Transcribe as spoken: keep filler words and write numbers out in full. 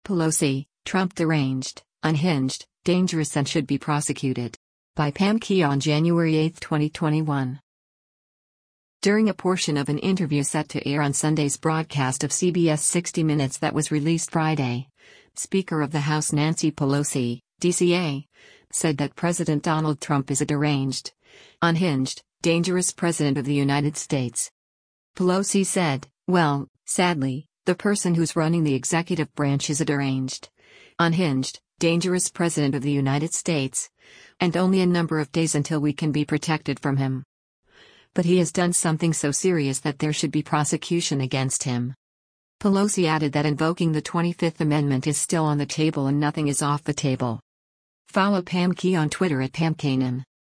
Pelosi, Trump deranged, unhinged, dangerous and should be prosecuted. By Pam Key on January eighth, twenty twenty-one. During a portion of an interview set to air on Sunday's broadcast of C B S sixty minutes that was released Friday, Speaker of the House Nancy Pelosi, D C A, said that President Donald Trump is a deranged, unhinged, dangerous president of the United States. Pelosi said, "Well, sadly, the person who's running the executive branch is a deranged, unhinged, dangerous president of the United States, and only a number of days until we can be protected from him. But he has done something so serious that there should be prosecution against him." Pelosi added that invoking the twenty-fifth Amendment is still on the table and nothing is off the table. Follow Pam Key on Twitter at Pam Kanan.